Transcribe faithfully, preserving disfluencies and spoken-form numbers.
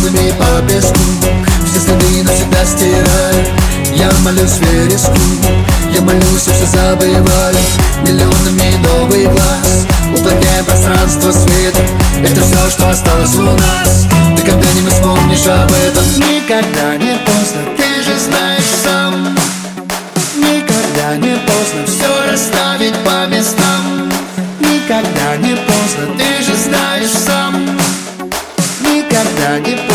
миллионами по песку. Все следы навсегда стираю. Я молюсь, вереску, я молюсь и все забываю. Миллионами новый глаз, уплотняя пространство света. Это все, что осталось у нас. Ты когда-нибудь вспомнишь об этом. Никогда не поздно, Ты же знаешь сам, никогда не поздно, все расставить по местам. никогда не поздно, Ты же знаешь сам, никогда не поздно.